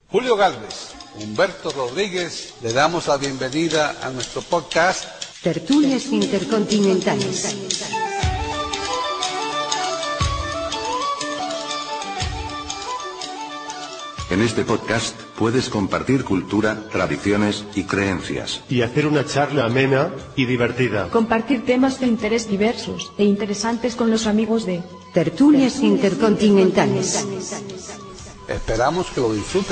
Julio Gálvez, Humberto Rodríguez, le damos la bienvenida a nuestro podcast Tertulias Intercontinentales. En este podcast puedes compartir cultura, tradiciones y creencias. Y hacer una charla amena y divertida. Compartir temas de interés diversos e interesantes con los amigos de Tertulias Intercontinentales. Esperamos que lo disfruten.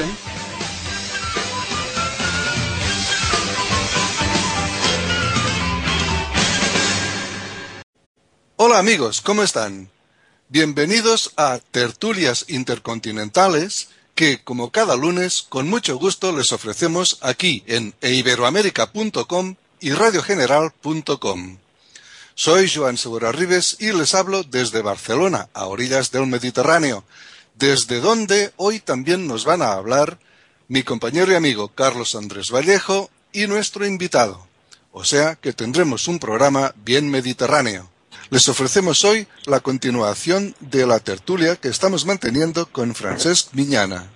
Hola amigos, ¿cómo están? Bienvenidos a Tertulias Intercontinentales, que como cada lunes, con mucho gusto les ofrecemos aquí en eiberoamerica.com y radiogeneral.com. Soy Joan Segura Ribes y les hablo desde Barcelona, a orillas del Mediterráneo, desde donde hoy también nos van a hablar mi compañero y amigo Carlos Andrés Vallejo y nuestro invitado. O sea que tendremos un programa bien mediterráneo. Les ofrecemos hoy la continuación de la tertulia que estamos manteniendo con Francesc Miñana.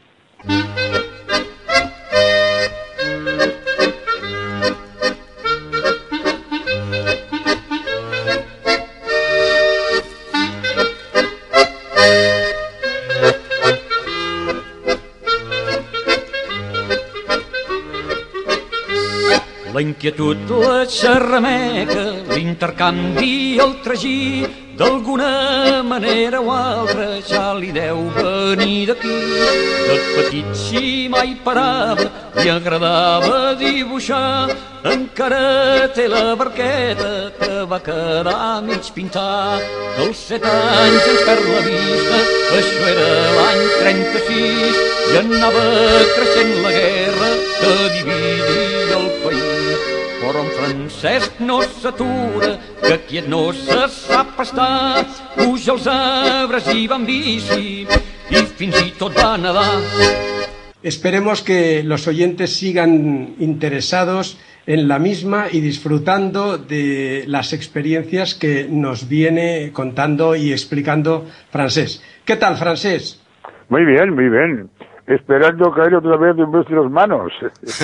La inquietud, la xerrameca, l'intercanvi, el tragí, d'alguna manera o altra ja li deu venir d'aquí. De petit si mai parava, li agradava dibuixar, encara té la barqueta que va quedar mig pintar. Dels 7 anys ens perd la vista, això era l'any 36, i anava creixent la guerra que dividia el país. Però en Francesc no s'atura, que quiet no se sap estar. Puja els arbres i va amb bici, i fins i tot va nedar. Esperemos que los oyentes sigan interesados en la misma y disfrutando de las experiencias que nos viene contando y explicando Francesc. ¿Qué tal, Francesc? Muy bien, muy bien. Esperando caer otra vez en vuestras manos.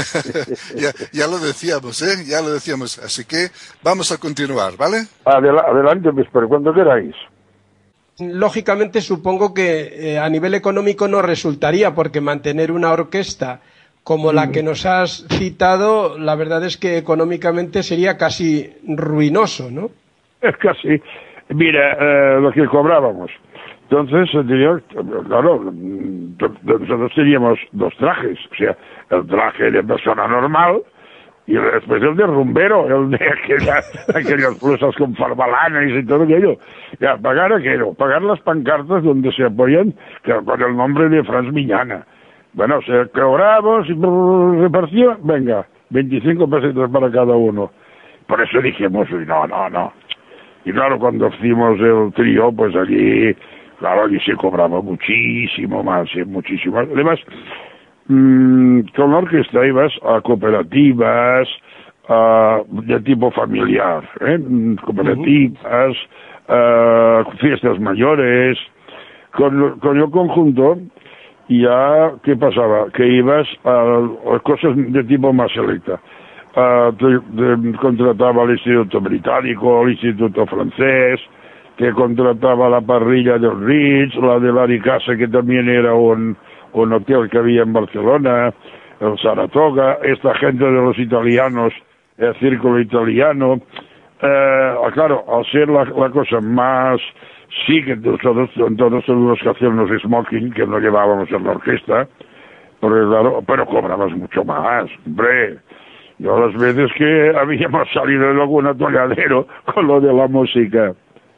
ya lo decíamos, ya lo decíamos. Así que vamos a continuar, ¿vale? Adelante, pues, por cuando queráis. Lógicamente supongo que a nivel económico no resultaría, porque mantener una orquesta como la que nos has citado, la verdad es que económicamente sería casi ruinoso, ¿no? Es casi. Mira, lo que cobrábamos. Entonces, claro, nosotros teníamos 2 trajes, o sea, el traje de persona normal y después el de rumbero, el de aquellas blusas con farbalanes y todo aquello. Ya, pagar aquello, pagar las pancartas donde se apoyan con el nombre de Franz Miñana. Bueno, se cobramos y repartió, venga, 25 pesetas para cada uno. Por eso dijimos, no. Y claro, cuando hicimos el trío, pues allí... Claro, allí se cobraba muchísimo más, muchísimo más. Además, con la orquesta ibas a cooperativas de tipo familiar, cooperativas, fiestas mayores. Con el conjunto, ya, ¿qué pasaba? Que ibas a cosas de tipo más selecta. Contrataba al Instituto Británico, al Instituto Francés, que contrataba la parrilla del Ritz, la de Laricasa, que también era un hotel que había en Barcelona, el Saratoga, esta gente de los italianos, el círculo italiano. Claro, al ser la cosa más... Sí que nosotros tuvimos que hacer unos smoking que no llevábamos en la orquesta, pero cobrabas mucho más, hombre. Yo las veces que habíamos salido de algún atolladero con lo de la música...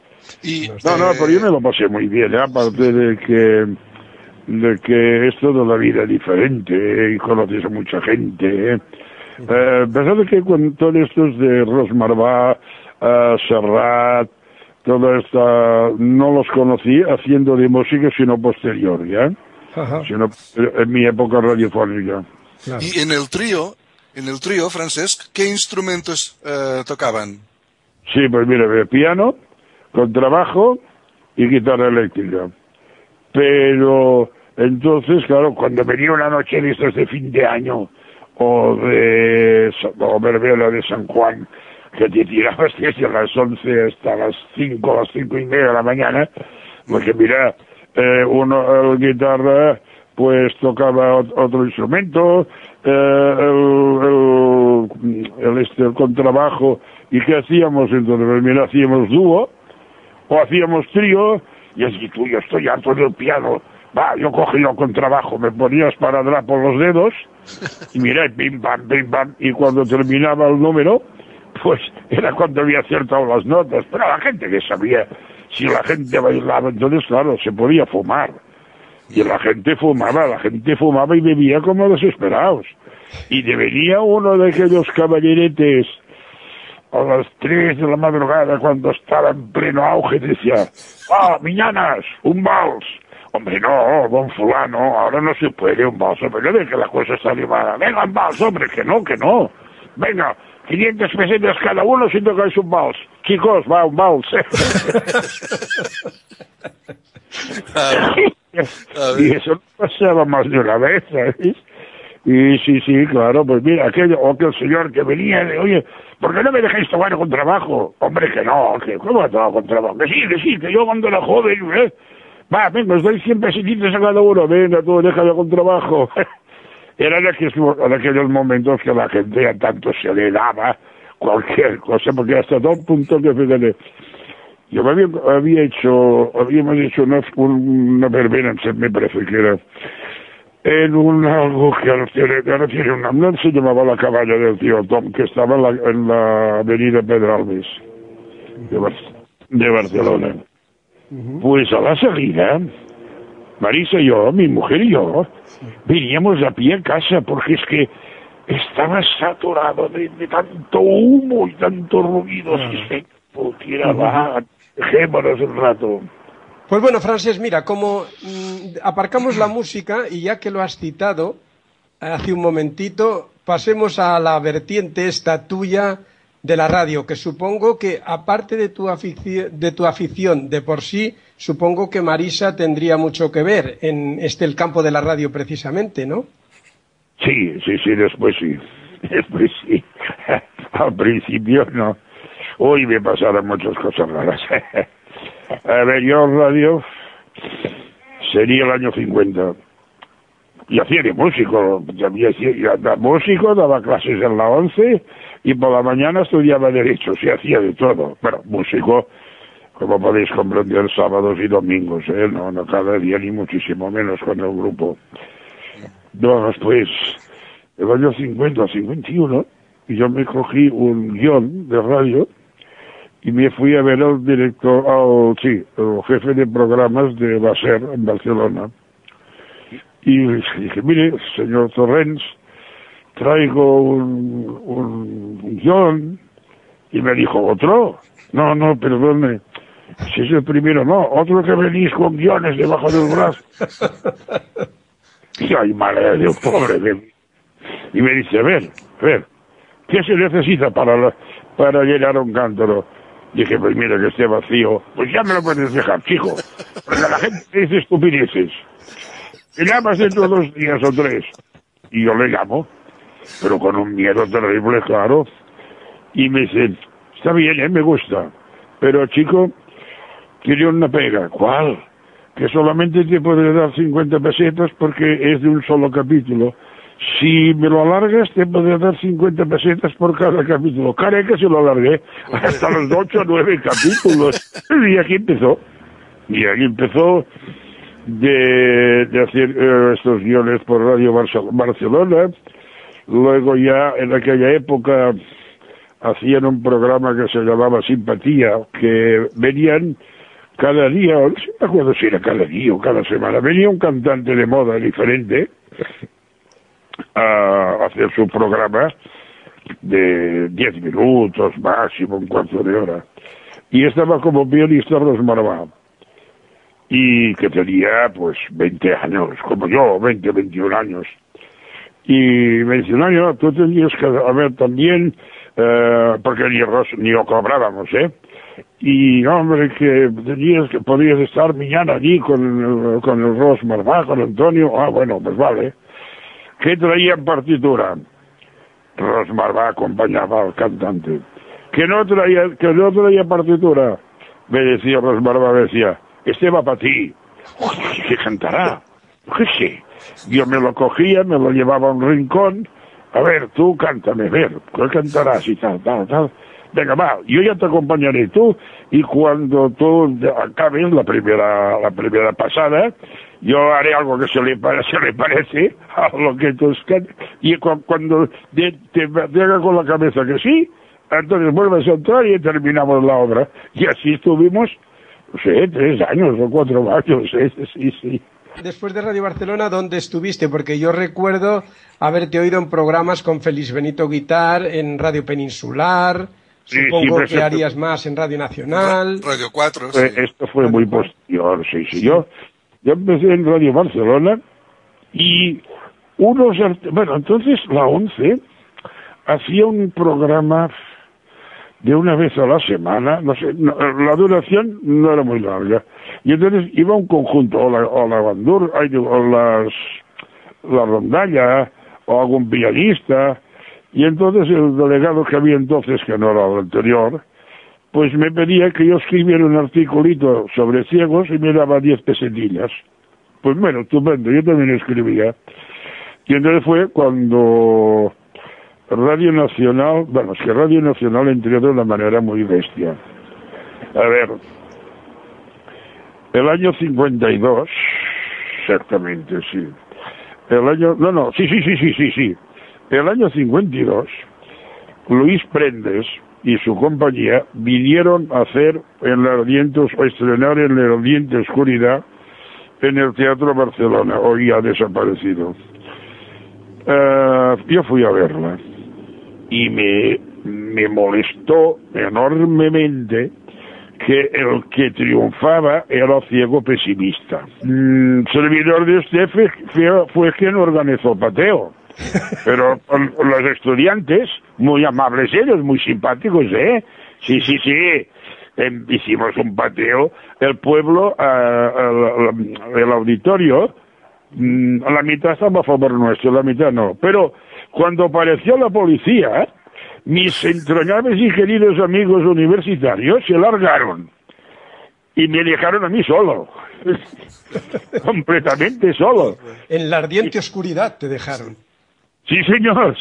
No, pero yo me lo pasé muy bien, aparte de que es toda la vida diferente, y conoces a mucha gente. Pensando que con todos estos de Rosmarbá, Serrat, toda esta, no los conocí haciendo de música, sino posterior, ¿ya? Ajá. Sino en mi época radiofónica. Claro. Y en el trío, Francesc, ¿qué instrumentos tocaban? Sí, pues mira, piano, contrabajo y guitarra eléctrica. Pero Entonces, claro, cuando venía una noche de estas de fin de año o verbena de San Juan, que te tirabas desde las 11 hasta las 5 y media de la mañana, porque mira, el guitarra pues tocaba otro instrumento, el contrabajo, ¿y qué hacíamos entonces? Pues mira, hacíamos dúo o hacíamos trío, y así tú, yo estoy harto del piano, va, yo cogía el contrabajo, me ponías para atrás por los dedos, y mira, pim pam, y cuando terminaba el número, pues era cuando había acertado las notas, pero la gente que sabía, si la gente bailaba, entonces claro, se podía fumar, y la gente fumaba y bebía como desesperados, y venía uno de aquellos caballeretes a las 3 de la madrugada, cuando estaba en pleno auge, decía, miñanas, un vals. Hombre, no, don fulano, ahora no se puede un vals, hombre, ve que la cosa está animada. Venga, un vals, hombre, que no. Venga, 500 pesetas cada uno si tocáis un vals. Chicos, va, un vals. Y eso no pasaba más de una vez, ¿sabes? Y sí, claro, pues mira, aquel señor que venía de, oye, ¿por qué no me dejáis tocar con trabajo? Hombre, que no, ¿cómo va todo con trabajo? Que sí, que yo cuando era joven, va, venga, os doy 100 pesetitos a cada uno, venga, tú déjalo con trabajo. Eran aquellos momentos que la gente a tanto se le daba cualquier cosa, porque hasta todo punto que, fíjate, yo habíamos hecho una verbena, me parece que era, en algo que ahora tiene un nombre, se llamaba La Caballa del Tío Tom, que estaba en la avenida Pedralbes de Barcelona. Pues a la salida, Marisa y yo, mi mujer y yo, veníamos a pie a casa, porque es que estaba saturado de tanto humo y tanto ruido, se tiraba, dejémonos un rato. Pues bueno, Francesc, mira, como aparcamos la música y ya que lo has citado hace un momentito, pasemos a la vertiente esta tuya de la radio, que supongo que aparte de tu afición de por sí, supongo que Marisa tendría mucho que ver en el campo de la radio precisamente, ¿no? Sí, después sí. Al principio no. Hoy me pasaron muchas cosas raras. A ver, yo radio sería el año 50. Y hacía de músico. Daba clases en la 11 y por la mañana estudiaba Derecho. Se hacía de todo. Bueno, músico, como podéis comprender, sábados y domingos, no cada día ni muchísimo menos con el grupo. Después, el año 50, 51, y yo me cogí un guión de radio y me fui a ver al director, el jefe de programas de Baser en Barcelona. Y dije, mire, señor Torrents, traigo un guión. Y me dijo, ¿otro? No, perdone. Si es el primero, no. Otro que venís con guiones debajo del brazo. Y ay, madre de Dios, pobre de mí. Y me dice, a ver, ¿qué se necesita para llenar un cántaro? Dije, pues mira, que esté vacío. Pues ya me lo puedes dejar, chico. Porque la gente dice estupideces. Me llamas dentro de 2 días o 3. Y yo le llamo, pero con un miedo terrible, claro. Y me dice, está bien, me gusta. Pero, chico, tiene una pega. ¿Cuál? Que solamente te podré dar 50 pesetas porque es de un solo capítulo. Si me lo alargas, te podré dar 50 pesetas por cada capítulo. Careca, se lo alargué hasta los 8 o 9 capítulos. Y aquí empezó de hacer estos guiones por Radio Barcelona. Luego ya, en aquella época, hacían un programa que se llamaba Simpatía, que venían cada día, no me acuerdo si era cada día o cada semana, venía un cantante de moda diferente a hacer su programa de 10 minutos, máximo un cuarto de hora. Y estaba como pianista Rosmarvà, y que tenía pues 20 años, como yo, 20, 21 años. Y me dice, no, tú tendrías que haber también porque ni arroz ni lo cobrábamos, y hombre, que podías estar mañana allí con el Ros Marvá, con Antonio. Bueno, pues vale. ¿Qué traía en partitura? Ros Marvá acompañaba al cantante. Que no traía partitura. Me decía Ros Marvá, decía, este va para ti. ¿Qué cantará? ¿Qué sé? Yo me lo cogía, me lo llevaba a un rincón. A ver, tú cántame, a ver, ¿qué cantarás? Y tal. Venga, va, yo ya te acompañaré tú, y cuando tú acabes la primera pasada, yo haré algo que se le parece a lo que tú cantes, y cuando te haga con la cabeza que sí, entonces vuelves a entrar y terminamos la obra. Y así estuvimos, no sé, 3 años o 4 años, sí. Después de Radio Barcelona, ¿dónde estuviste? Porque yo recuerdo haberte oído en programas con Félix Benito Guitar, en Radio Peninsular. Supongo que harías más en Radio Nacional. Radio 4. Esto fue muy posterior, sí. Yo empecé en Radio Barcelona y entonces la 11 hacía un programa de una vez a la semana, no sé, la duración no era muy larga. Y entonces iba un conjunto, o la bandur, o la rondalla, o algún pianista. Y entonces el delegado que había entonces, que no era el anterior, pues me pedía que yo escribiera un articulito sobre ciegos y me daba 10 pesetillas. Pues bueno, estupendo, yo también escribía. Y entonces fue cuando Radio Nacional, es que Radio Nacional entró de una manera muy bestia. A ver, el año 52, exactamente, sí. Sí. El año 52, Luis Prendes y su compañía vinieron a hacer estrenar en la ardiente oscuridad en el Teatro Barcelona, hoy ha desaparecido. Yo fui a verla y me molestó enormemente que el que triunfaba era ciego pesimista. Servidor de usted fue quien organizó el pateo. Pero los estudiantes, muy amables ellos, muy simpáticos, Sí. Hicimos un pateo, el pueblo, el auditorio, la mitad estaba a favor nuestro, la mitad no. Pero cuando apareció la policía, mis entrañables y queridos amigos universitarios se largaron y me dejaron a mí solo. Completamente solo. En la ardiente oscuridad te dejaron. Sí, señor,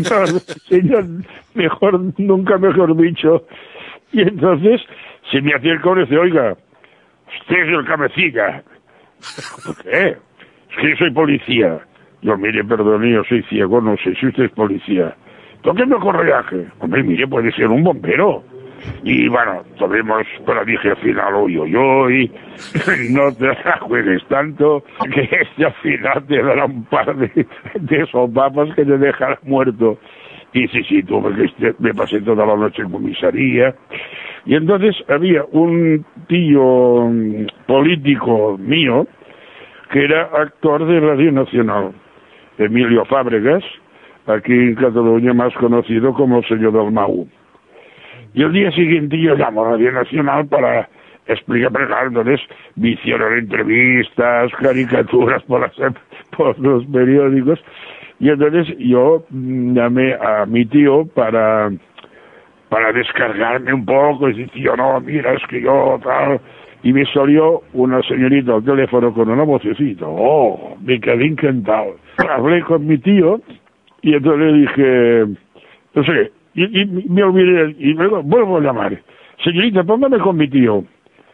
nunca mejor dicho. Y entonces se me acerca y dice, oiga, usted es el cabecilla. ¿Por qué? Es que yo soy policía. Yo, mire, perdone, yo soy ciego, no sé si usted es policía. Tóqueme el correaje. Hombre, mire, puede ser un bombero. Y bueno, tuvimos, pero dije al final, uy, no te la juegues tanto, que al final te dará un par de sopapos que te dejarán muerto. Y sí, tuve que me pasé toda la noche en comisaría. Y entonces había un tío político mío que era actor de Radio Nacional, Emilio Fábregas, aquí en Cataluña más conocido como el señor Dalmau. Y el día siguiente yo llamo a Radio Nacional para explicar, entonces me hicieron entrevistas, caricaturas por los periódicos, y entonces yo llamé a mi tío para descargarme un poco, y decir, tío, no, mira, es que yo tal, y me salió una señorita al teléfono con una vocecita, me quedé encantado. Hablé con mi tío, y entonces le dije, no sé, y me olvidé, y luego vuelvo a llamar. Señorita, póngame con mi tío.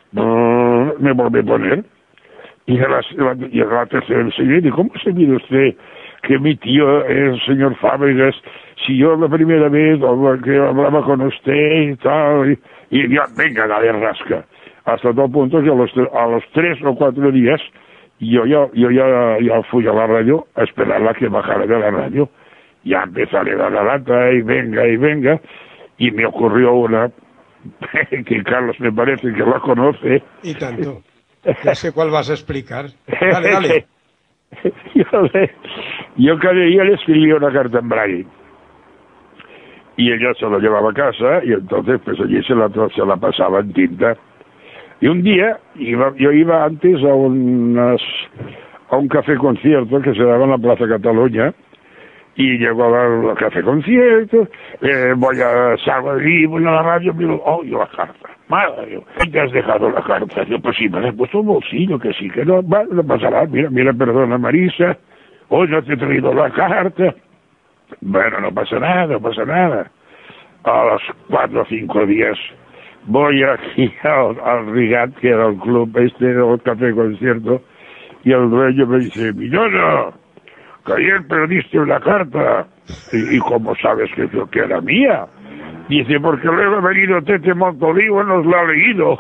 Me volví a poner. Y a la tercera, señorita, ¿cómo se mide usted que mi tío es el señor Fábregas? Si yo la primera vez que hablaba con usted y tal, y ya, venga, dale rasca. Hasta tal punto que a los 3 o 4 días, yo ya fui a la radio a esperarla que bajara de la radio. Ya empecé a dar la lata y venga, y me ocurrió una que Carlos me parece que la conoce. Y tanto. Ya sé cuál vas a explicar. Dale. Yo cada día le escribí una carta en braille. y ella se la llevaba a casa y entonces pues allí se la pasaba en tinta. Y un día yo iba antes a un café concierto que se daba en la Plaza Cataluña, y llego a dar el café concierto, salgo de allí, voy a la radio, miro, la carta. Madre, ¿te has dejado la carta? Yo, pues sí, me la he puesto en un bolsillo, que sí, que no, bueno, no pasará, mira, perdona Marisa, hoy no te he traído la carta. Bueno, no pasa nada. A los 4 o 5 días voy aquí al Rigat, que era el club el café concierto, y el dueño me dice, Miñono, que ayer perdiste una carta. ¿Y cómo sabes que era mía? Dice, porque luego ha venido Tete Montolivo y nos la ha leído.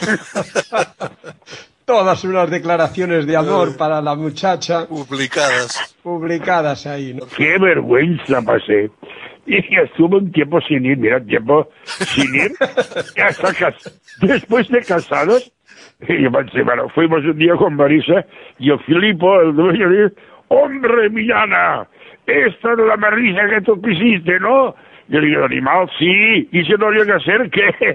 Todas unas declaraciones de amor para la muchacha. Publicadas ahí, ¿no? Qué vergüenza pasé. Y estuve un tiempo sin ir, hasta después de casados. Y yo pensé, bueno, fuimos un día con Marisa, y el Filipo, el dueño, dice, ¡hombre, Millana! Esta es la Marisa que tú quisiste, ¿no? Yo le digo, animal, sí, y si no llega a ser, ¿qué?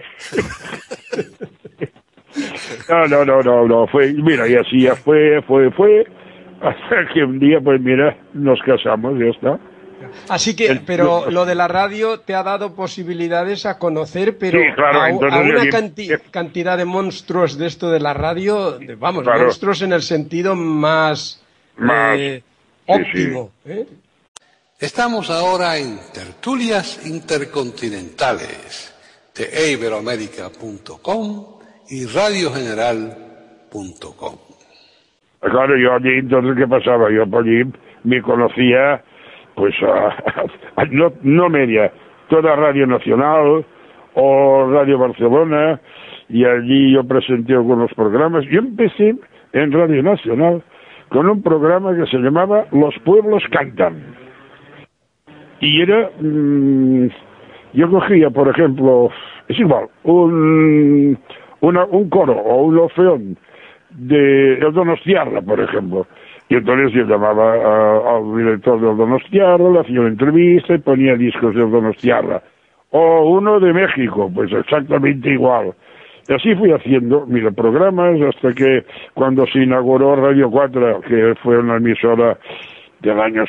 No, mira, y así ya fue, hasta que un día, pues mira, nos casamos, ya está. Así que, pero lo de la radio te ha dado posibilidades a conocer, pero sí, claro, a una cantidad de monstruos de esto de la radio, claro. Monstruos en el sentido más óptimo. Sí. Estamos ahora en Tertulias Intercontinentales de iberoamerica.com y radiogeneral.com. Claro, yo allí, entonces, ¿qué pasaba? Yo por allí me conocía, pues, no media, toda Radio Nacional o Radio Barcelona, y allí yo presenté algunos programas. Yo empecé en Radio Nacional con un programa que se llamaba Los Pueblos Cantan. Y era, yo cogía, por ejemplo, es igual, un coro o un orfeón de El Donostiarra, por ejemplo. Y entonces yo llamaba al director del Donostiarra, le hacía una entrevista y ponía discos del Donostiarra. O uno de México, pues exactamente igual. Y así fui haciendo, programas, hasta que cuando se inauguró Radio 4, que fue una emisora del año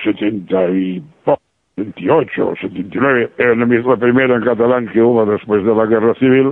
78 o 79, la primera en catalán que hubo después de la Guerra Civil,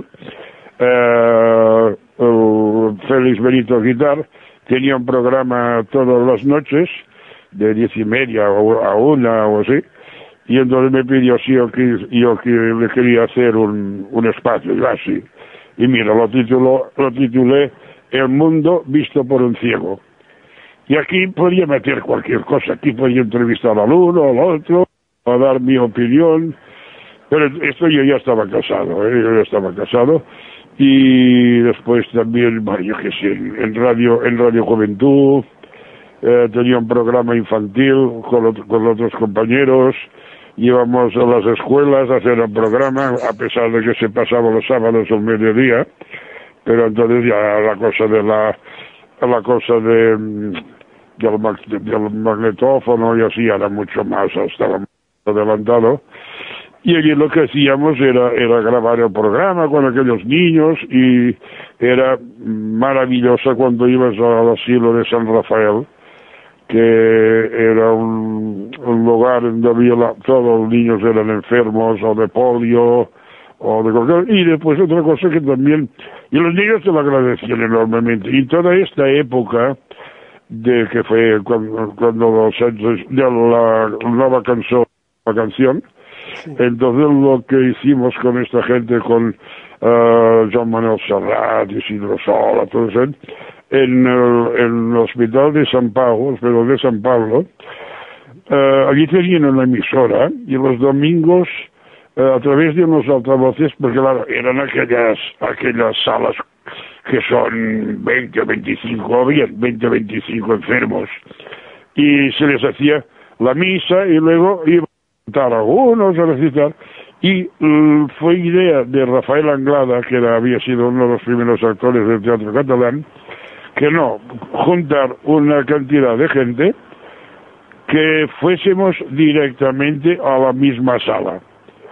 Félix Benito Guitar tenía un programa todas las noches, de 10:30 a 1 o así, y entonces me pidió si yo que le quería hacer un espacio, y así. Y mira, lo titulé El mundo visto por un ciego. Y aquí podía meter cualquier cosa, aquí podía entrevistar al uno, al otro, a dar mi opinión, pero esto yo ya estaba casado, y después también, yo qué sé, en Radio Juventud, tenía un programa infantil con otros compañeros, íbamos a las escuelas a hacer un programa, a pesar de que se pasaba los sábados al mediodía, pero entonces ya la cosa del magnetófono y así era mucho más, estaba adelantado, y allí lo que hacíamos era grabar el programa con aquellos niños, y era maravillosa cuando ibas al asilo de San Rafael, que era un lugar donde todos los niños eran enfermos o de polio o de cualquier, y después otra cosa que también, y los niños te lo agradecían enormemente, y toda esta época de que fue cuando los años de la nueva canción, sí. Entonces lo que hicimos con esta gente, con Joan Manuel Serrat, Isidro Sola, todo eso, en el hospital de San Pablo, allí tenían una emisora, y los domingos, a través de unos altavoces, porque claro, eran aquellas salas que son 20 o 25 enfermos, y se les hacía la misa, y luego iban a cantar algunos, a recitar, y fue idea de Rafael Anglada, que había sido uno de los primeros actores del teatro catalán, que no, juntar una cantidad de gente que fuésemos directamente a la misma sala.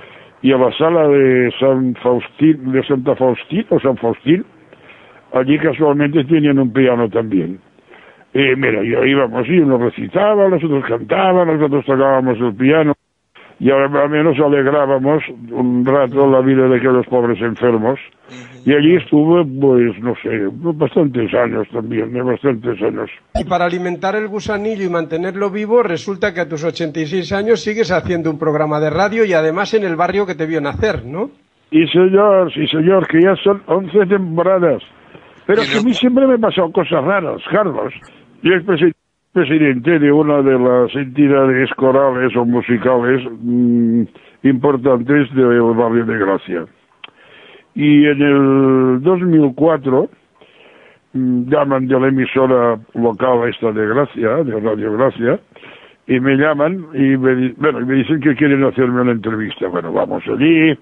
y a la sala de Santa Faustín o San Faustín, allí casualmente tenían un piano también. Mira, y íbamos y uno recitaba, nosotros cantábamos, nosotros tocábamos el piano, y al menos alegrábamos un rato la vida de aquellos pobres enfermos. Y allí estuve, pues, no sé, bastantes años también, bastantes años. Y para alimentar el gusanillo y mantenerlo vivo, resulta que a tus 86 años sigues haciendo un programa de radio y además en el barrio que te vio nacer, ¿no? Sí, señor, que ya son 11 temporadas. Pero que a mí siempre me han pasado cosas raras, Carlos. Yo es presidente de una de las entidades corales o musicales importantes del barrio de Gracia. Y en el 2004 llaman de la emisora local esta de Gracia, de Radio Gracia, y me llaman y me dicen que quieren hacerme una entrevista. Bueno, vamos allí,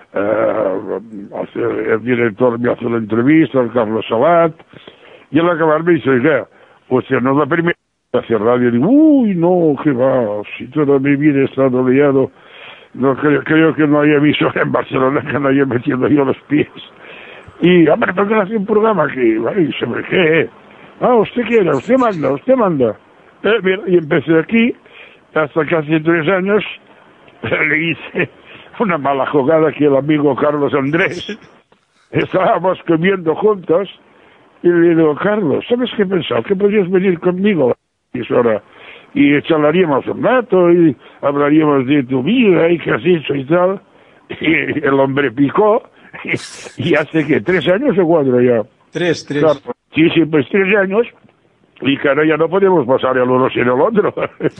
el director me hace la entrevista, el Carlos Sabat, y al acabar me dice, oiga, usted no es la primera vez hacer radio. Y digo, uy, no, que va, si toda mi vida he estado liado. No creo que no haya visto en Barcelona que no haya metido yo los pies. Y, hombre, ¿por qué no hace un programa aquí? Ay, ¿sobre qué? Usted quiere, usted manda. Mira, y empecé aquí, hasta casi 3 años, le hice una mala jugada que el amigo Carlos Andrés, estábamos comiendo juntos, y le digo, Carlos, ¿sabes qué he pensado? Que podrías venir conmigo a la emisora y charlaríamos un rato y hablaríamos de tu vida y qué has hecho y tal. Y el hombre picó y hace que 3 años o 4 ya. 3. Claro, sí, pues 3 años y claro, ya no podemos pasar el uno sin el otro.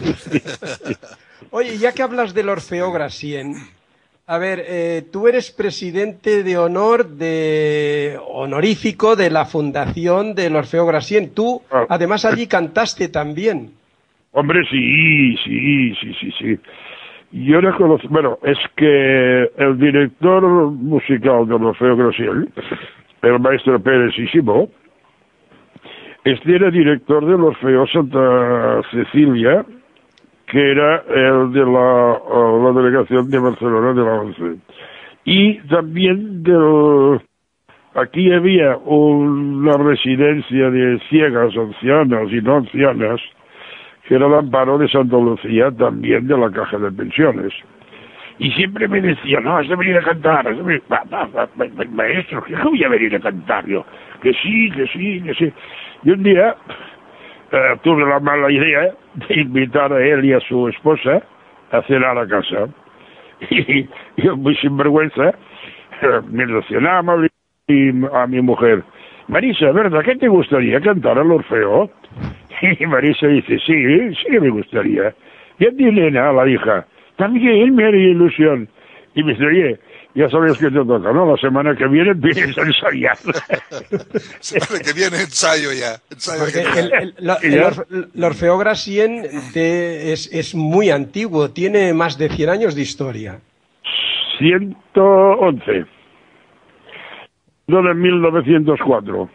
Oye, ya que hablas del Orfeó Gracien, a ver, tú eres presidente de honor honorífico de la fundación del Orfeó Gracien. Tú, además, allí cantaste también. Hombre, sí. Yo reconozco, bueno, es que el director musical del Orfeó Gracien, el maestro Pérez Isimo, era director del Orfeó Santa Cecilia, que era el de la delegación de Barcelona de la ONCE. Y también aquí había una residencia de ciegas, ancianas y no ancianas, que era el Amparo de Santa Lucía, también de la Caja de Pensiones. Y siempre me decía, no, has de venir a cantar, maestro, ¿qué voy a venir a cantar yo? Que sí. Y un día tuve la mala idea de invitar a él y a su esposa a cenar a casa. Y yo, muy sinvergüenza, me relacionaba a mi mujer, Marisa, ¿verdad? ¿Qué te gustaría cantar al Orfeo? Y Marisa dice, sí que me gustaría. Y a ti, Elena, la hija, también me haría ilusión. Y me dice, oye, ya sabes que te toca, ¿no? La semana que viene vienes a ensayar. Semana que viene ensayo ya. Porque el Orfeó Gracien es muy antiguo, tiene más de 100 años de historia. 111. No, de 1904.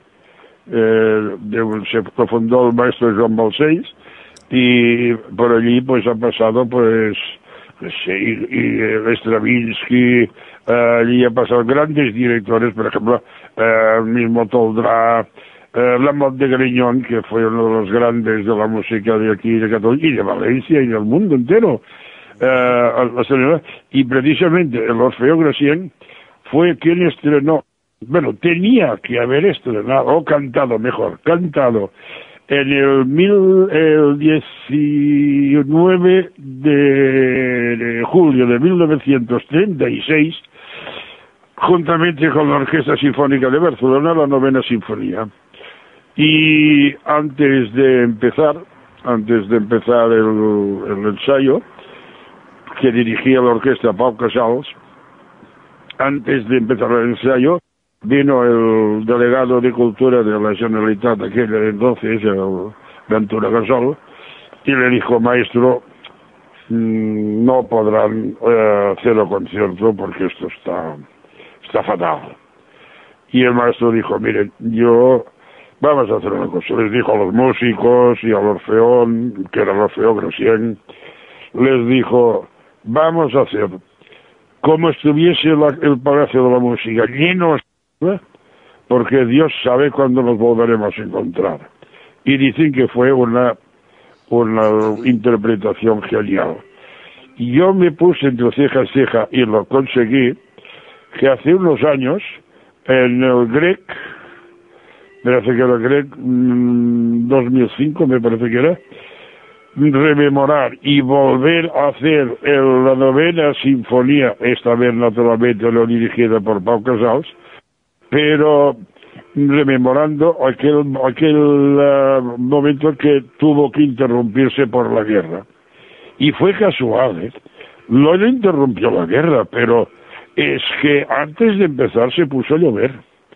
Se fundó el maestro Joan Balcells y por allí pues ha pasado pues y Stravinsky, allí ha pasado grandes directores, por ejemplo el mismo Toldrá, Lamotte de Grignon, que fue uno de los grandes de la música de aquí de Cataluña y de Valencia y del mundo entero, y precisamente el Orfeó Gracien fue quien estrenó, bueno, tenía que haber estrenado, o cantado en el 19 de julio de 1936, juntamente con la Orquesta Sinfónica de Barcelona, la 9ª Sinfonía. Y antes de empezar el ensayo, que dirigía la orquesta Pau Casals, antes de empezar el ensayo, vino el delegado de Cultura de la Generalitat aquella de entonces, el Ventura Gasol, y le dijo, maestro, no podrán hacer el concierto porque esto está fatal. Y el maestro dijo, miren, vamos a hacer una cosa. Les dijo a los músicos y al Orfeón, que era el Orfeó Gracien, les dijo, vamos a hacer como estuviese el Palacio de la Música lleno, porque Dios sabe cuándo nos volveremos a encontrar. Y dicen que fue una interpretación genial. Y yo me puse entre ceja y ceja y lo conseguí, que hace unos años en el GREC, me parece que era el GREC 2005, me parece que era, rememorar y volver a hacer la 9ª sinfonía, esta vez naturalmente no dirigida por Pau Casals, pero rememorando aquel momento que tuvo que interrumpirse por la guerra. Y fue casual, ¿eh? No le interrumpió la guerra, pero es que antes de empezar se puso a llover.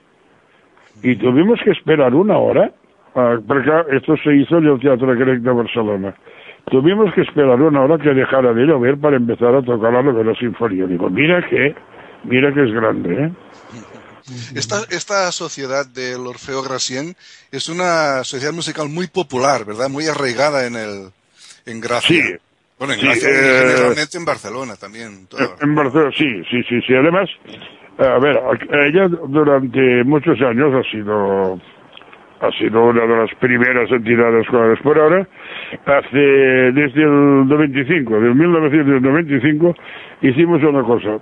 Y tuvimos que esperar una hora, porque esto se hizo en el Teatro Grec de Barcelona. Tuvimos que esperar una hora que dejara de llover para empezar a tocar la 9ª sinfonía. Digo, mira que es grande, ¿eh? Esta sociedad del Orfeo Gracién es una sociedad musical muy popular, ¿verdad? Muy arraigada en Gracia. Sí. Bueno, en Gracia y generalmente en Barcelona también. En Barcelona, sí. Además, a ver, ella durante muchos años ha sido una de las primeras entidades escolares. Por ahora, desde el 95, del 1995, hicimos una cosa,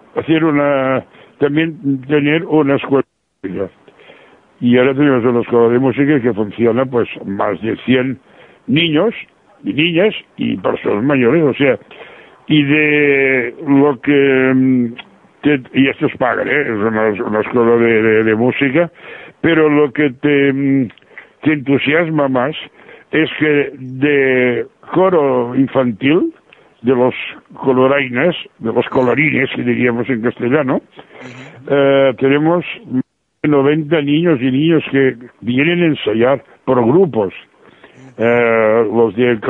también tener una escuela de música. Y ahora tenemos una escuela de música que funciona, pues, más de 100 niños y niñas y personas mayores, o sea, y de lo que y estos pagan, es una escuela de música, pero lo que te entusiasma más es que de coro infantil, de los colorines, que diríamos en castellano, tenemos 90 niños y niñas que vienen a ensayar por grupos. Los de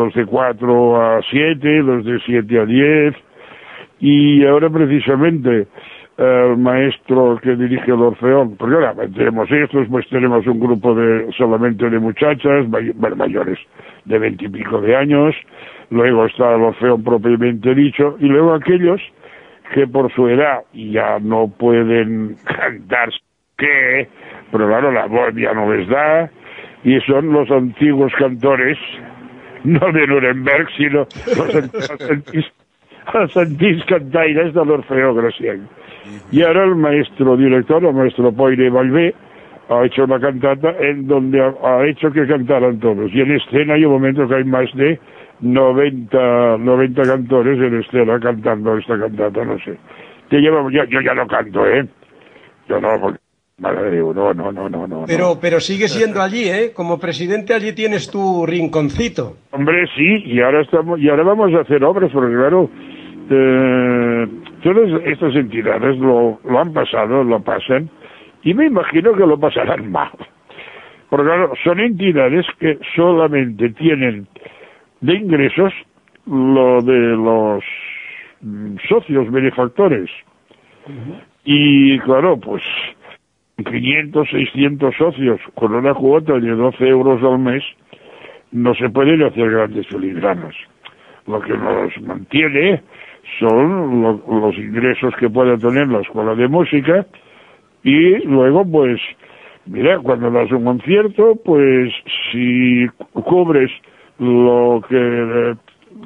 4 a 7, los de 7 a 10, y ahora precisamente el maestro que dirige el Orfeón, porque ahora tenemos estos, pues tenemos un grupo solamente de muchachas, mayores de 20 y pico de años, luego está el Orfeón propiamente dicho, y luego aquellos que por su edad ya no pueden cantar, pero claro, la voz ya no les da, y son los antiguos cantores, no de Nuremberg, sino los antiguos cantaires del Orfeo Gracián. Y ahora el maestro director, el maestro Poire Valvé, ha hecho una cantata en donde ha hecho que cantaran todos. Y en escena hay un momento que hay más de 90 cantores en escena cantando esta cantata, no sé. Yo ya no canto, ¿eh? Yo no, porque... No. Pero sigue siendo allí, ¿eh? Como presidente allí tienes tu rinconcito. Hombre, sí, y ahora vamos a hacer obras, porque claro, todas estas entidades lo han pasado, lo pasan, y me imagino que lo pasarán mal. Porque claro, son entidades que solamente tienen de ingresos lo de los socios benefactores. Y claro, pues 500, 600 socios con una cuota de 12 euros al mes, no se pueden hacer grandes filigranas. Lo que nos mantiene son los ingresos que pueda tener la escuela de música, y luego, pues, mira, cuando das un concierto, pues, si cubres lo que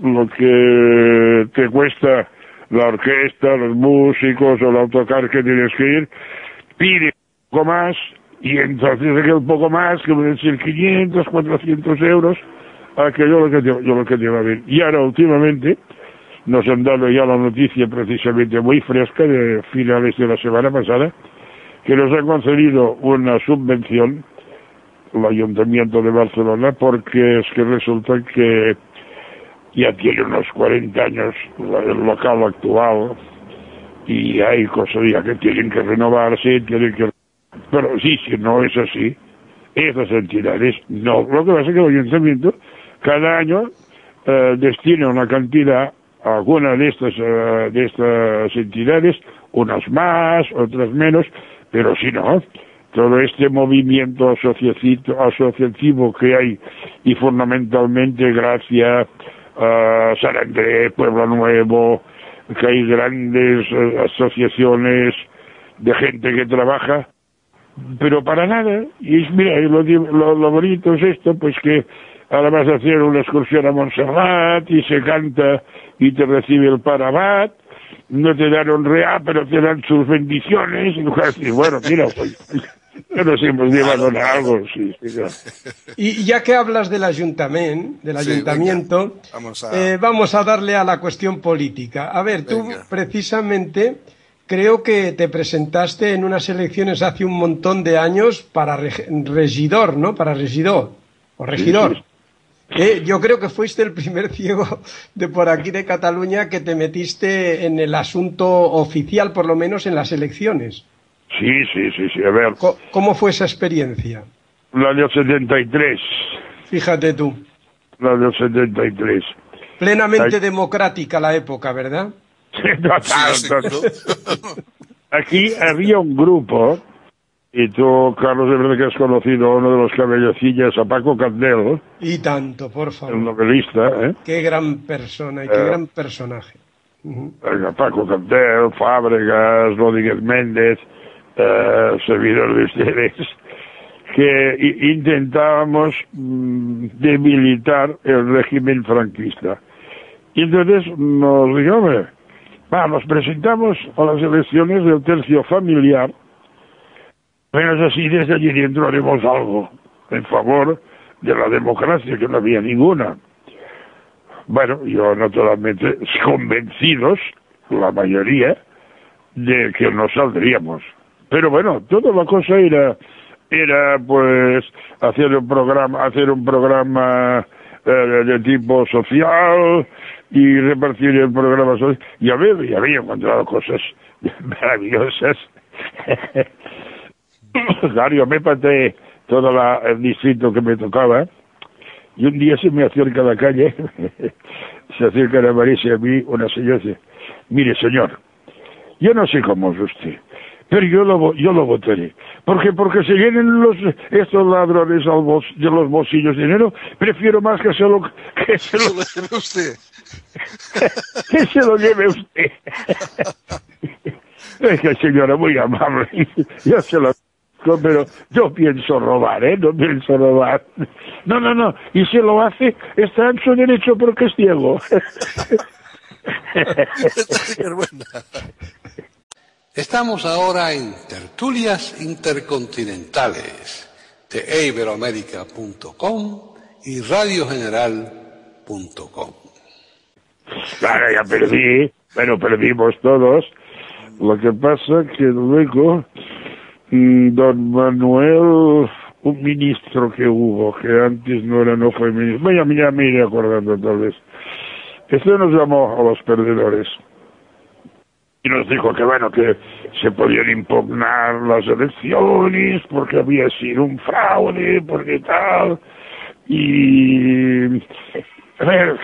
te cuesta la orquesta, los músicos o el autocar que tienes que ir, pide poco más, y entonces aquel poco más, que pueden ser 500, 400 euros, aquello lo que te va bien. Y ahora últimamente nos han dado ya la noticia precisamente muy fresca de finales de la semana pasada, que nos han concedido una subvención el Ayuntamiento de Barcelona, porque es que resulta que ya tiene unos 40 años el local actual, y hay cosas ya que tienen que renovarse, pero sí, si no es así, esas entidades no. Lo que pasa es que el Ayuntamiento cada año destina una cantidad a alguna de estas entidades, unas más, otras menos, pero si no, todo este movimiento asociativo que hay, y fundamentalmente Gracia, San Andrés, Pueblo Nuevo, que hay grandes asociaciones de gente que trabaja, pero para nada. Y mira, lo bonito es esto, pues que ahora vas a hacer una excursión a Montserrat y se canta y te recibe el Parabat, no te dan un real, pero te dan sus bendiciones, y bueno, mira, pues, nos hemos llevado algo, sí, claro. Y ya que hablas del ayuntamiento, venga, vamos a darle a la cuestión política. A ver, tú precisamente creo que te presentaste en unas elecciones hace un montón de años para regidor, ¿no? Para regidor o regidor. Sí. Yo creo que fuiste el primer ciego de por aquí de Cataluña que te metiste en el asunto oficial, por lo menos en las elecciones. Sí, a ver. ¿Cómo fue esa experiencia? El año 73. Fíjate tú. El año 73. Plenamente democrática la época, ¿verdad? Total. Aquí había un grupo, y tú, Carlos, de verdad que has conocido a uno de los cabellecillas, a Paco Candel. Y tanto, por favor. El novelista, ¿eh? Qué gran persona y qué gran personaje. Paco Candel, Fábregas, Rodríguez Méndez, servidor de ustedes, que intentábamos debilitar el régimen franquista. Y entonces nos dijo, hombre, nos presentamos a las elecciones del tercio familiar, menos así desde allí dentro haremos algo en favor de la democracia, que no había ninguna. Bueno, yo naturalmente convencidos, la mayoría, de que no saldríamos. Pero bueno, toda la cosa era pues hacer un programa de tipo social y repartir el programa social. Y había encontrado cosas maravillosas. Claro, yo me pasé todo el distrito que me tocaba, y un día se me acerca a la calle, se acerca a Marisa y a mí una señora y dice, mire señor, yo no sé cómo es usted, pero yo lo votaré. Porque se llenen estos ladrones de los bolsillos de dinero, prefiero más que se lo lleve usted. Que se lo lleve usted. Es que señora, muy amable, yo se lo... pero yo pienso robar, no pienso robar. No, y si lo hace, está en su derecho porque es ciego. Estamos ahora en Tertulias Intercontinentales de iberoamerica.com y radiogeneral.com. Claro, ya perdimos todos. Lo que pasa que luego don Manuel, un ministro que hubo, que antes no fue ministro, ya me iré acordando tal vez, nos llamó a los perdedores y nos dijo que bueno, que se podían impugnar las elecciones porque había sido un fraude, porque tal, y a ver,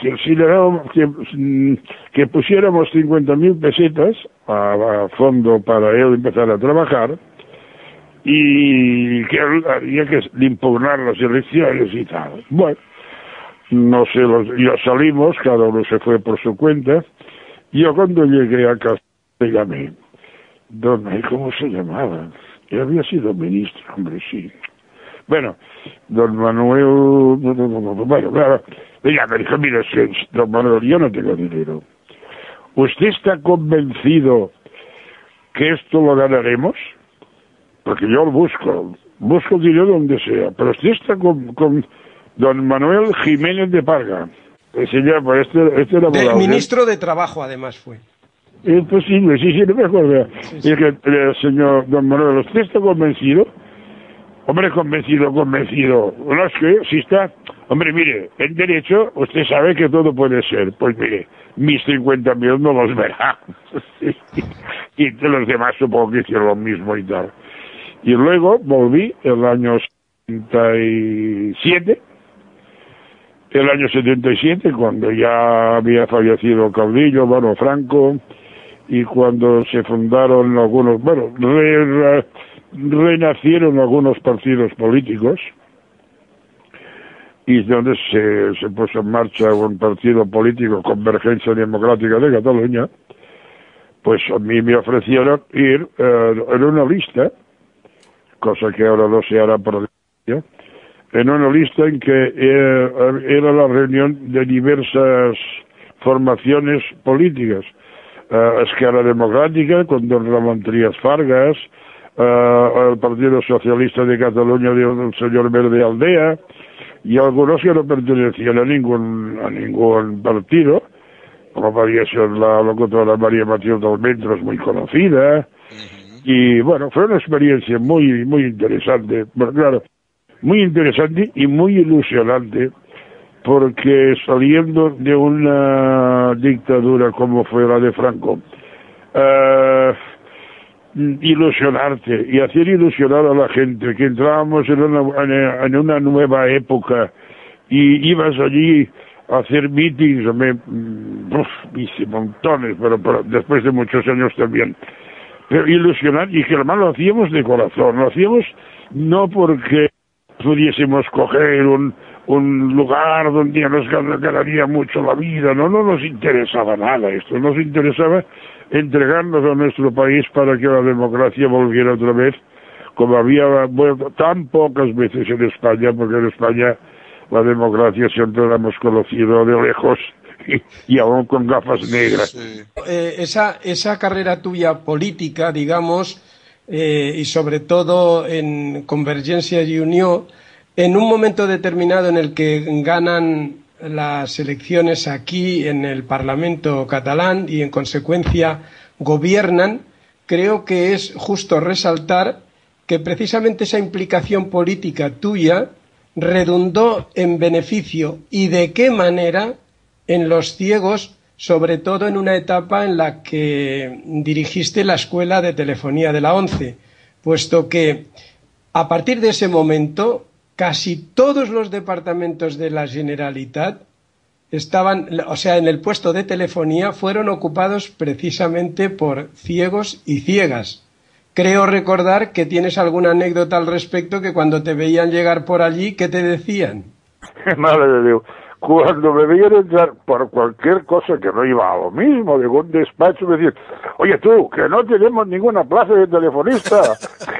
que pusiéramos 50.000 pesetas a fondo para él empezar a trabajar, y que había que impugnar las elecciones y tal. Bueno, no sé, ya salimos, cada uno se fue por su cuenta. Yo cuando llegué a casa le llamé, ¿cómo se llamaba? Él había sido ministro, hombre, sí. Bueno, don Manuel, bueno, ella me dijo, mire, don Manuel, yo no tengo dinero. ¿Usted está convencido que esto lo ganaremos? Porque yo lo busco dinero donde sea, pero usted está con don Manuel Jiménez de Parga. Este era abogado. Ministro de Trabajo, además, fue. Es posible, sí, no me acuerdo. Sí. Y que el señor don Manuel, ¿usted está convencido? Hombre, convencido. No es que, si está... Hombre, mire, en derecho, usted sabe que todo puede ser. Pues mire, mis 50.000 no los verá. Y de los demás supongo que hicieron lo mismo y tal. Y luego volví el año 77, cuando ya había fallecido Caudillo, Franco, y cuando se fundaron algunos, renacieron algunos partidos políticos, y donde se puso en marcha un partido político, Convergencia Democrática de Cataluña, pues a mí me ofrecieron ir en una lista, cosa que ahora no se hará por desgracia, en una lista en que era la reunión de diversas formaciones políticas. Esquerra Democrática, con don Ramón Trias Fargas, el Partido Socialista de Cataluña del señor Verde Aldea, y algunos que no pertenecían a ningún partido, como podría ser la locutora María Matilde Almendros, muy conocida. Y bueno, fue una experiencia muy, muy interesante, bueno, claro, muy interesante y muy ilusionante, porque saliendo de una dictadura como fue la de Franco, ilusionarte y hacer ilusionar a la gente, que entrábamos en una nueva época y ibas allí a hacer meetings, hice montones, pero después de muchos años también, pero ilusionar, y que además lo hacíamos de corazón, lo hacíamos no porque pudiésemos coger un lugar donde nos ganaría mucho la vida, no nos interesaba nada esto, nos interesaba entregarnos a nuestro país para que la democracia volviera otra vez, como había vuelto tan pocas veces en España, porque en España la democracia siempre la hemos conocido de lejos y aún con gafas negras. Sí. Esa carrera tuya política, digamos, y sobre todo en Convergencia y Unió, en un momento determinado en el que ganan las elecciones aquí en el Parlamento catalán y en consecuencia gobiernan, creo que es justo resaltar que precisamente esa implicación política tuya redundó en beneficio, y de qué manera, en los ciegos, sobre todo en una etapa en la que dirigiste la Escuela de Telefonía de la ONCE, puesto que a partir de ese momento casi todos los departamentos de la Generalitat estaban, o sea, en el puesto de telefonía fueron ocupados precisamente por ciegos y ciegas. Creo recordar que tienes alguna anécdota al respecto, que cuando te veían llegar por allí, ¿qué te decían? Madre de Dios, cuando me veían entrar por cualquier cosa que no iba a lo mismo, de un despacho, me decían, oye tú, que no tenemos ninguna plaza de telefonista.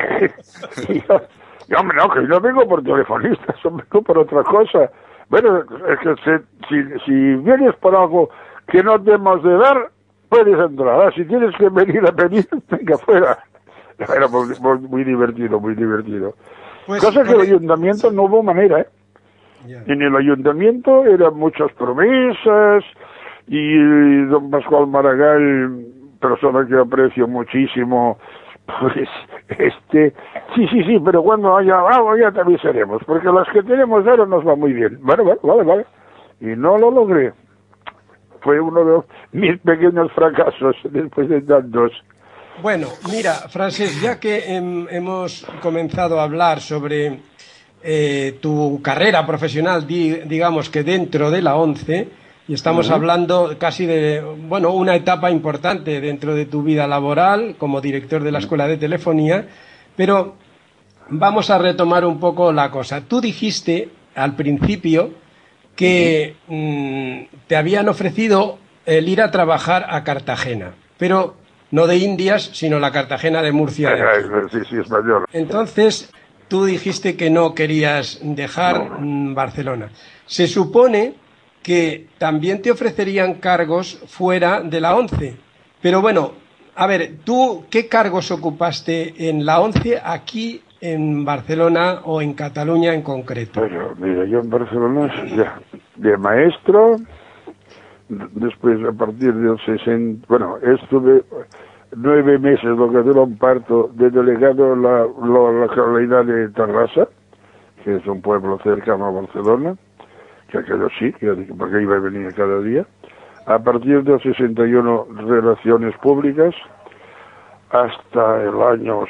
y hombre, no, que yo vengo por telefonista, yo vengo por otra cosa. Bueno, es que si vienes por algo que no te hemos de dar, puedes entrar. Si tienes que venir a pedir, venga fuera. Era muy divertido, muy divertido. Pues, cosa que el ayuntamiento no hubo manera, ¿eh? Yeah. En el ayuntamiento eran muchas promesas, y don Pascual Maragall, persona que aprecio muchísimo, pues sí, pero cuando haya algo ya te avisaremos, porque las que tenemos ahora nos va muy bien. Vale. Y no lo logré. Fue uno de mis pequeños fracasos después de tantos. Bueno, mira, Francesc, ya que hemos comenzado a hablar sobre tu carrera profesional, digamos que dentro de la ONCE, y estamos hablando casi de, bueno, una etapa importante dentro de tu vida laboral como director de la Escuela de Telefonía, pero vamos a retomar un poco la cosa. Tú dijiste al principio que te habían ofrecido el ir a trabajar a Cartagena, pero no de Indias, sino la Cartagena de Murcia. Sí, español. Entonces, tú dijiste que no querías dejar Barcelona. Se supone que también te ofrecerían cargos fuera de la ONCE. Pero bueno, a ver, ¿tú qué cargos ocupaste en la ONCE aquí en Barcelona o en Cataluña en concreto? Pero mira, yo en Barcelona ya de maestro, después a partir del 60, bueno, estuve 9 meses, lo que dura un parto, de delegado en la localidad de Terrassa, que es un pueblo cercano a Barcelona, que aquello sí, porque iba y venía cada día. A partir del 61, relaciones públicas, hasta el año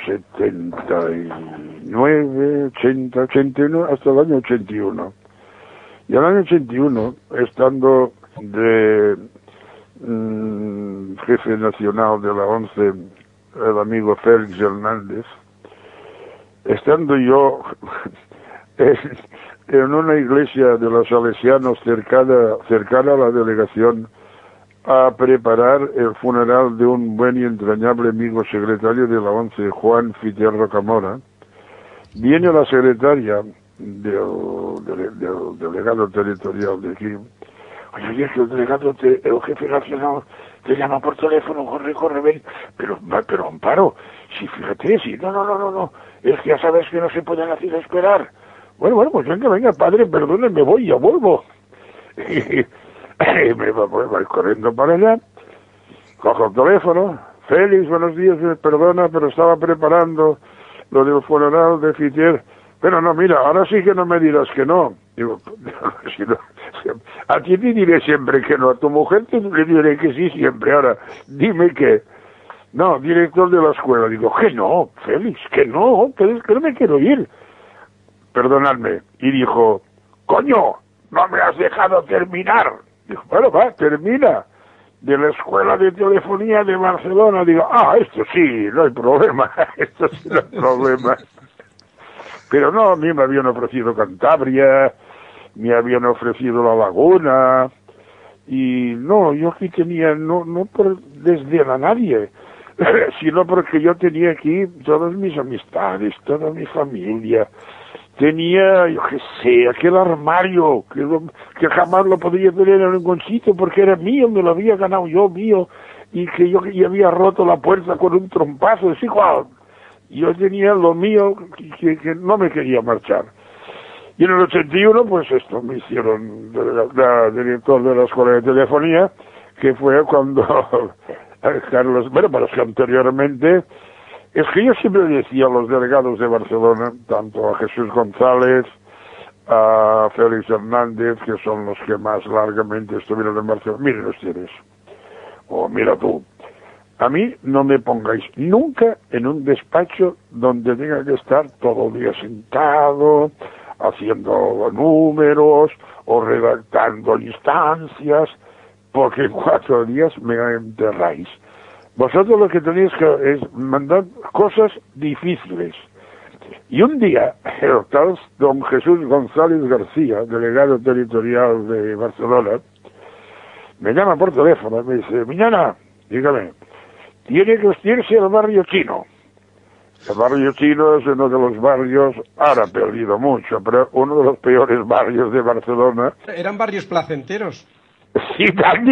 79, 80, 81, hasta el año 81. Y el año 81, estando de jefe nacional de la ONCE, el amigo Félix Hernández, estando yo en una iglesia de los salesianos cercana a la delegación, a preparar el funeral de un buen y entrañable amigo secretario de la ONCE, Juan Fiter Rocamora. Viene la secretaria del delegado territorial de aquí. Oye, que el delegado, el jefe nacional te llama por teléfono, corre, ven. Pero Amparo, si fíjate, si no, es que ya sabes que no se pueden hacer esperar. Bueno, pues venga, padre, perdone, me voy, ya vuelvo. Y me voy corriendo para allá, cojo el teléfono. Félix, buenos días, perdona, pero estaba preparando lo del funeral de Fitier. Pero no, mira, ahora sí que no me dirás que no. Digo, si no, a ti te diré siempre que no, a tu mujer te diré que sí siempre. Ahora, dime que... No, director de la escuela. Digo, que no, Félix, que no me quiero ir. Perdonadme. Y dijo, coño, no me has dejado terminar. Dijo, bueno, va, termina. De la Escuela de Telefonía de Barcelona. Digo, esto sí, no hay problema. Esto sí no hay problema. Pero no, a mí me habían ofrecido Cantabria, me habían ofrecido La Laguna, y no, yo aquí tenía, no por desdén a nadie, sino porque yo tenía aquí todas mis amistades, toda mi familia. Tenía, yo qué sé, aquel armario que jamás lo podría tener en ningún sitio porque era mío, me lo había ganado yo, mío, y que yo ya había roto la puerta con un trompazo, es igual. Yo tenía lo mío que no me quería marchar. Y en el 81, pues esto, me hicieron director de la Escuela de Telefonía, que fue cuando Carlos, pero es que anteriormente, es que yo siempre decía a los delegados de Barcelona, tanto a Jesús González, a Félix Hernández, que son los que más largamente estuvieron en Barcelona, miren ustedes, o mira tú, a mí no me pongáis nunca en un despacho donde tenga que estar todo el día sentado, haciendo números o redactando instancias, porque en 4 días me enterráis. Vosotros lo que tenéis que es mandar cosas difíciles. Y un día, el tal don Jesús González García, delegado territorial de Barcelona, me llama por teléfono y me dice, Miñana, dígame, tiene que vestirse el barrio chino. El barrio chino es uno de los barrios, ahora ha perdido mucho, pero uno de los peores barrios de Barcelona. Eran barrios placenteros. Sí, tan.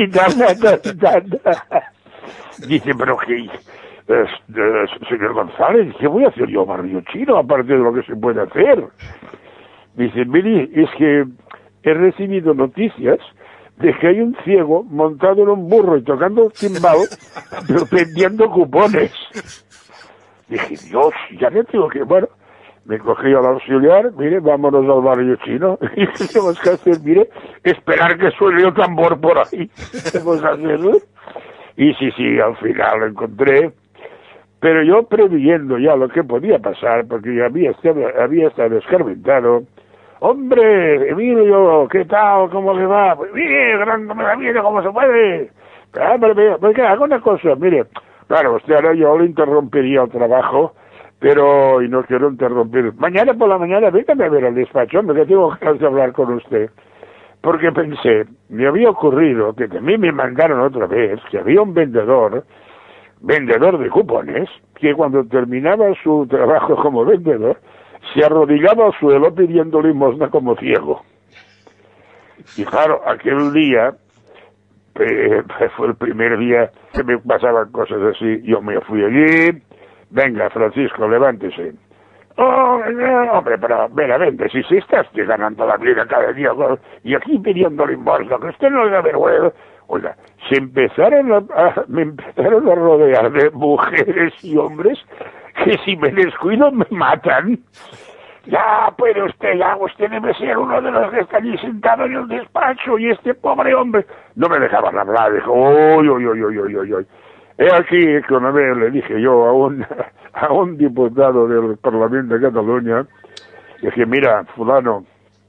Dice, pero que, señor González, ¿qué voy a hacer yo barrio chino, aparte de lo que se puede hacer? Dice, mire, es que he recibido noticias de que hay un ciego montado en un burro y tocando timbal, vendiendo cupones. Dije, Dios, ya me tengo que... Bueno, me cogí al auxiliar, mire, vámonos al barrio chino, y tenemos que hacer, mire, esperar que suene el tambor por ahí. Tenemos que hacerlo. Y sí, al final lo encontré, pero yo previendo ya lo que podía pasar, porque ya había estado escarmentado. Hombre, Emilio, ¿qué tal? ¿Cómo le va? Pues bien, ganándome la vida como se puede. Pero hago una cosa, mire, claro, usted ahora yo le interrumpiría el trabajo, pero, y no quiero interrumpir. Mañana por la mañana, véngame a ver al despacho, hombre, que tengo ganas de hablar con usted. Porque pensé, me había ocurrido que a mí me mandaron otra vez que había un vendedor de cupones, que cuando terminaba su trabajo como vendedor, se arrodillaba al suelo pidiendo limosna como ciego. Y claro, aquel día, fue el primer día que me pasaban cosas así, yo me fui allí, venga Francisco, levántese. Oh, no, hombre, pero, vente, si estás ganando la vida cada día, y aquí pidiendo limosna, que usted no le da vergüenza. Oiga, me empezaron a rodear de mujeres y hombres que si me descuido me matan. Ya puede usted debe ser uno de los que está allí sentado en el despacho, y este pobre hombre no me dejaban hablar. Dijo, uy. He aquí que una vez le dije yo a un diputado del Parlamento de Cataluña, dije, mira, fulano,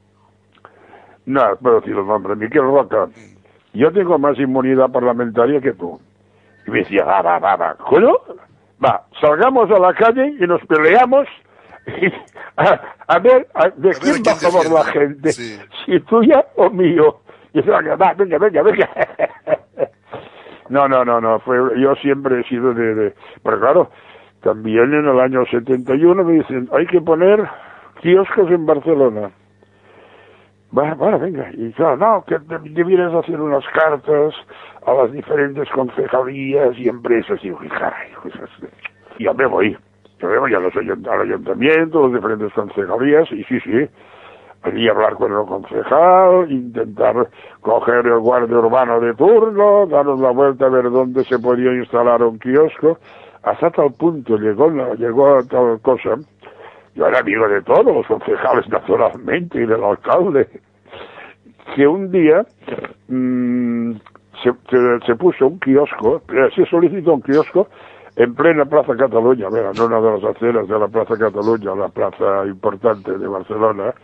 no puedo decir el nombre, Miquel Roca, yo tengo más inmunidad parlamentaria que tú. Y me decía, va, ¿cómo? Va, salgamos a la calle y nos peleamos a ver de quién va a favor la gente, sí. Si tuya o mío. Y yo, venga. No, yo siempre he sido pero claro, también en el año 71 me dicen, hay que poner kioscos en Barcelona. Bueno, venga, y claro, no, que debieras hacer unas cartas a las diferentes concejalías y empresas, y digo, caray, y ya me voy al ayuntamiento, los diferentes concejalías, y sí, allí hablar con el concejal, intentar coger el guardia urbano de turno, darnos la vuelta a ver dónde se podía instalar un kiosco, hasta tal punto llegó a tal cosa. Yo era amigo de todos los concejales, naturalmente, y del alcalde, que un día se puso un kiosco, se solicitó un kiosco en plena Plaza Cataluña, en una de las aceras de la Plaza Cataluña, la plaza importante de Barcelona,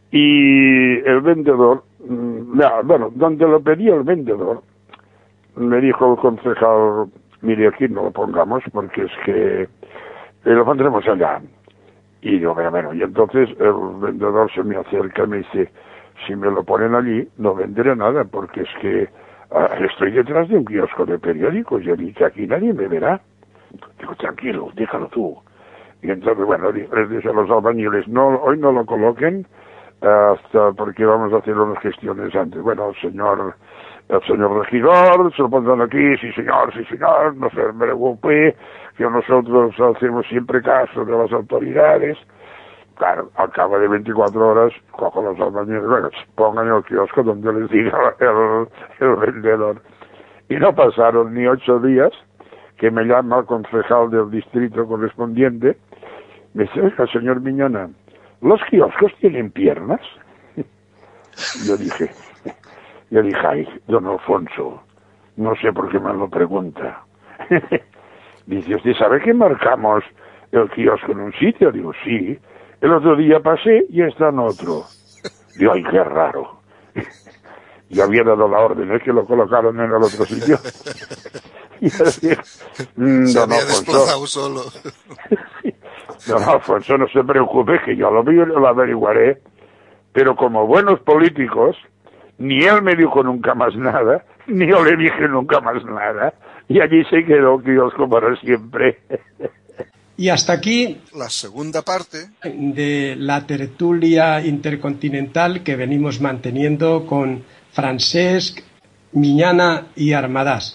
y el vendedor, donde lo pedía el vendedor, me dijo el concejal, mire, aquí no lo pongamos porque es que lo pondremos allá. Y digo, bueno, y entonces el vendedor se me acerca y me dice, si me lo ponen allí, no venderé nada, porque es que estoy detrás de un kiosco de periódicos, y que aquí nadie me verá. Digo, tranquilo, déjalo tú. Y entonces, bueno, les dije a los albañiles, hoy no lo coloquen, hasta porque vamos a hacer unas gestiones antes. Bueno, el señor regidor, se lo pondrán aquí, sí señor, no se preocupe, que nosotros hacemos siempre caso de las autoridades. Claro, al cabo de 24 horas, cojo los albañiles, pongan el kiosco donde les diga el vendedor. Y no pasaron ni 8 días que me llama el concejal del distrito correspondiente, me dice, oiga, señor Miñona, ¿los kioscos tienen piernas? Yo dije, ay, don Alfonso, no sé por qué me lo pregunta. Dice, ¿usted sabe que marcamos el kiosco en un sitio? Digo, sí. El otro día pasé y está en otro. Digo, ay, qué raro. Y había dado la orden, es que lo colocaron en el otro sitio. Y yo dije, se había desplazado solo. Don Alfonso, no se preocupe, que yo lo averiguaré. Pero como buenos políticos, ni él me dijo nunca más nada, ni yo le dije nunca más nada. Y allí se quedó el kiosco para siempre. Y hasta aquí la segunda parte de la tertulia intercontinental que venimos manteniendo con Francesc, Miñana y Armadás.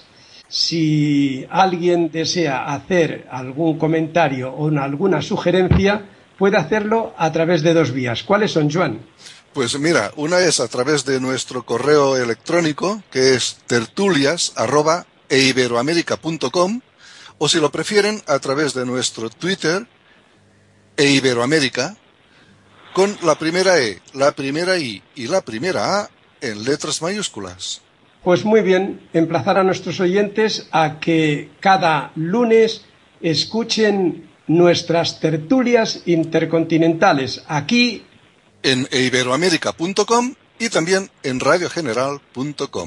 Si alguien desea hacer algún comentario o alguna sugerencia, puede hacerlo a través de 2 vías. ¿Cuáles son, Joan? Pues mira, una es a través de nuestro correo electrónico, que es tertulias@eiberoamerica.com, o si lo prefieren, a través de nuestro Twitter, eiberoamerica, con la primera E, la primera I y la primera A en letras mayúsculas. Pues muy bien, emplazar a nuestros oyentes a que cada lunes escuchen nuestras tertulias intercontinentales aquí en eiberoamerica.com y también en radiogeneral.com.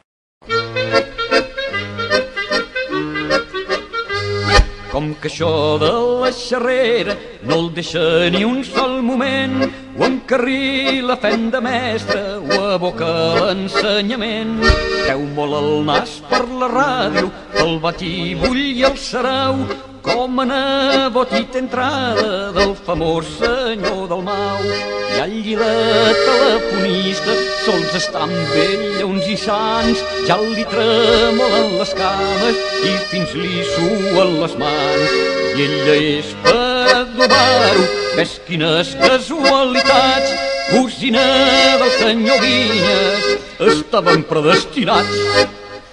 Com que això de la xerrera no el deixa ni un sol moment, o encarrila fent de mestre o aboca l'ensenyament. Treu molt el nas per la ràdio, el batibull i el sarau, com a nebot i entrada del famós senyor Dalmau. I allí la telefonista sols està amb ell uns i sants, ja li tremolen les cames i fins li suen les mans. I ella és per adobar-ho, ves quines casualitats, cosina del senyor Vinyes, estaven predestinats.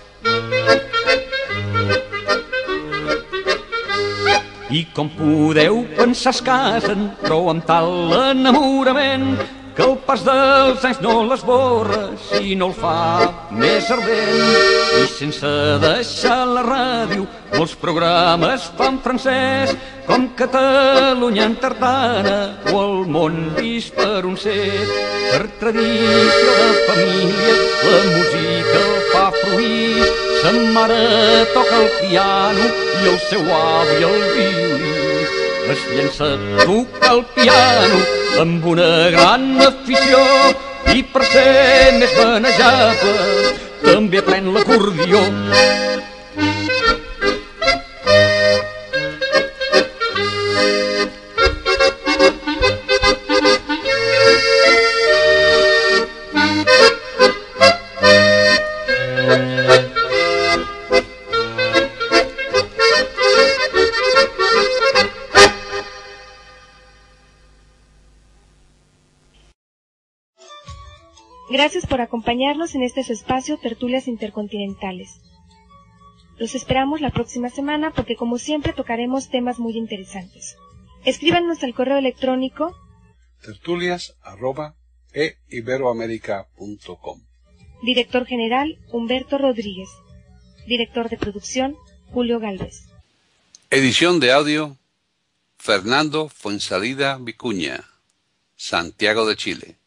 I com podeu pensar es casen, però amb tal enamorament, que el pas dels anys no l'esborra, si no el fa més ardent. I sense deixar la ràdio, molts programes fan francès, com Catalunya en tartana o El món vist per un set. Per tradició de família, la música el fa fruir, sa mare toca el piano i el seu avi el violí. Es llença a tocar el piano amb una gran afició i per ser més manejable també pren l'acordió. Gracias por acompañarnos en este su espacio Tertulias Intercontinentales. Los esperamos la próxima semana porque como siempre tocaremos temas muy interesantes. Escríbanos al correo electrónico tertulias@eiberoamerica.com. Director General Humberto Rodríguez. Director de Producción Julio Gálvez. Edición de audio Fernando Fuensalida Vicuña, Santiago de Chile.